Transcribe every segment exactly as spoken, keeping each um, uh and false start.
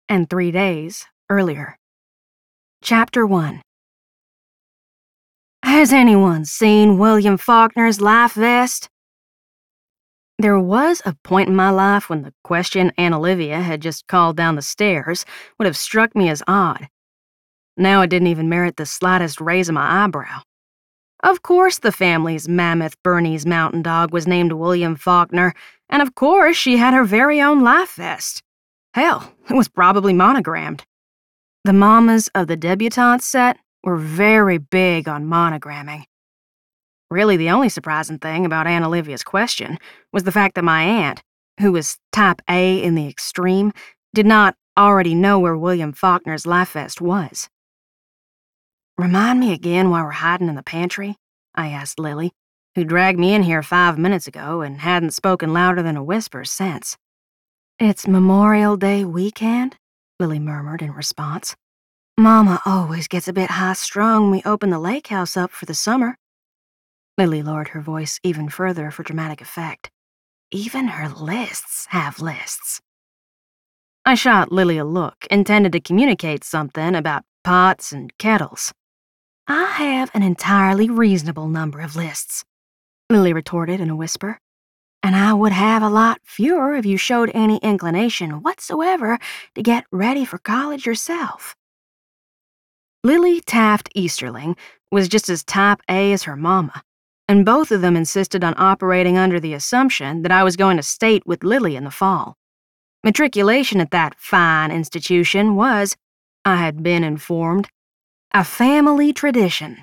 and three days earlier. Chapter one. Has anyone seen William Faulkner's life vest? There was a point in my life when the question Aunt Olivia had just called down the stairs would have struck me as odd. Now it didn't even merit the slightest raise of my eyebrow. Of course the family's mammoth Bernese mountain dog was named William Faulkner, and of course she had her very own life vest. Hell, it was probably monogrammed. The mamas of the debutante set were very big on monogramming. Really, the only surprising thing about Aunt Olivia's question was the fact that my aunt, who was type A in the extreme, did not already know where William Faulkner's life vest was. Remind me again why we're hiding in the pantry? I asked Lily, who dragged me in here five minutes ago and hadn't spoken louder than a whisper since. It's Memorial Day weekend, Lily murmured in response. Mama always gets a bit high-strung when we open the lake house up for the summer. Lily lowered her voice even further for dramatic effect. Even her lists have lists. I shot Lily a look intended to communicate something about pots and kettles. I have an entirely reasonable number of lists, Lily retorted in a whisper, and I would have a lot fewer if you showed any inclination whatsoever to get ready for college yourself. Lily Taft Easterling was just as type A as her mama, and both of them insisted on operating under the assumption that I was going to state with Lily in the fall. Matriculation at that fine institution was, I had been informed, a family tradition.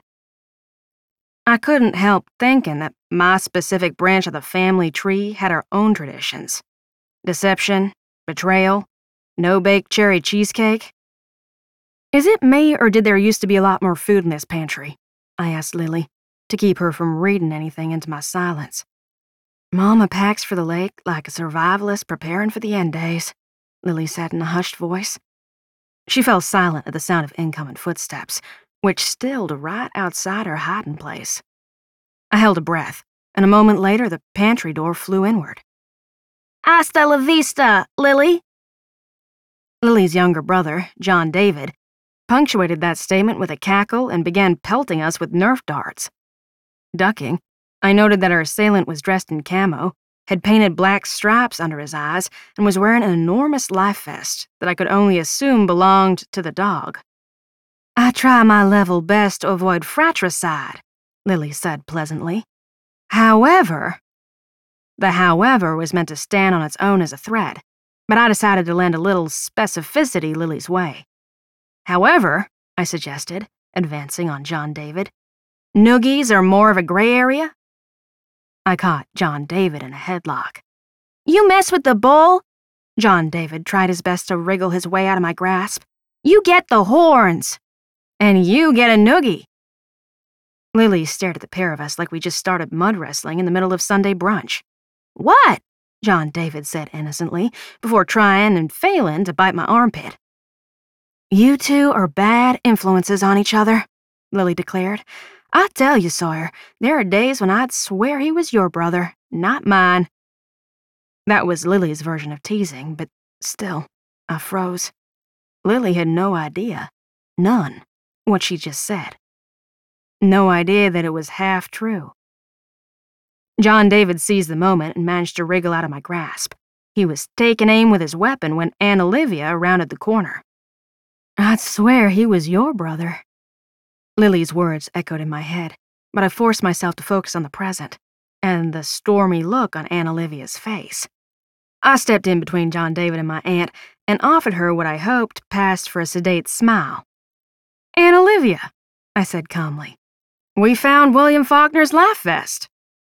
I couldn't help thinking that my specific branch of the family tree had our own traditions. Deception, betrayal, no-bake cherry cheesecake. Is it me, or did there used to be a lot more food in this pantry? I asked Lily, to keep her from reading anything into my silence. Mama packs for the lake like a survivalist preparing for the end days, Lily said in a hushed voice. She fell silent at the sound of incoming footsteps, which stilled right outside her hiding place. I held a breath, and a moment later the pantry door flew inward. Hasta la vista, Lily! Lily's younger brother, John David, punctuated that statement with a cackle and began pelting us with Nerf darts. Ducking, I noted that our assailant was dressed in camo, had painted black stripes under his eyes, and was wearing an enormous life vest that I could only assume belonged to the dog. I try my level best to avoid fratricide, Lily said pleasantly. However, the however was meant to stand on its own as a threat, but I decided to lend a little specificity Lily's way. However, I suggested, advancing on John David, noogies are more of a gray area? I caught John David in a headlock. You mess with the bull? John David tried his best to wriggle his way out of my grasp. You get the horns. And you get a noogie. Lily stared at the pair of us like we just started mud wrestling in the middle of Sunday brunch. What? John David said innocently, before trying and failing to bite my armpit. You two are bad influences on each other, Lily declared. I tell you, Sawyer, there are days when I'd swear he was your brother, not mine. That was Lily's version of teasing, but still, I froze. Lily had no idea, none, what she just said. No idea that it was half true. John David seized the moment and managed to wriggle out of my grasp. He was taking aim with his weapon when Aunt Olivia rounded the corner. I'd swear he was your brother. Lily's words echoed in my head, but I forced myself to focus on the present and the stormy look on Aunt Olivia's face. I stepped in between John David and my aunt and offered her what I hoped passed for a sedate smile. Aunt Olivia, I said calmly, we found William Faulkner's life vest.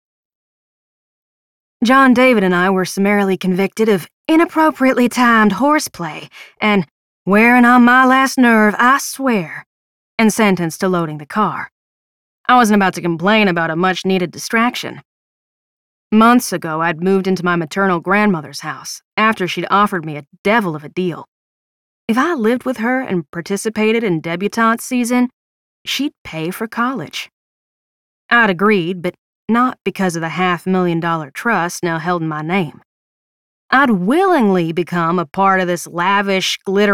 John David and I were summarily convicted of inappropriately timed horseplay and wearing on my last nerve, I swear, and sentenced to loading the car. I wasn't about to complain about a much-needed distraction. Months ago, I'd moved into my maternal grandmother's house after she'd offered me a devil of a deal. If I lived with her and participated in debutante season, she'd pay for college. I'd agreed, but not because of the half-million dollar trust now held in my name. I'd willingly become a part of this lavish, glitter